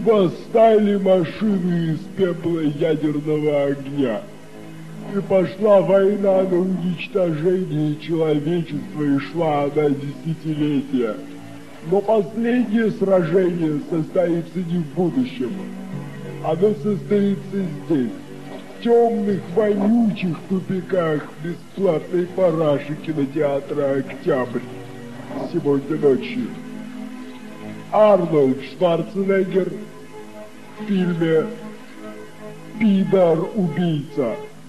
восстали машины из пепла ядерного огня. И пошла война на уничтожение человечества, и шла она десятилетия. Но последнее сражение состоится не в будущем. Оно состоится здесь, в темных, вонючих тупиках бесплатной параши кинотеатра «Октябрь» сегодня ночью. Арнольд Шварценеггер в фильме «Пидор-убийца».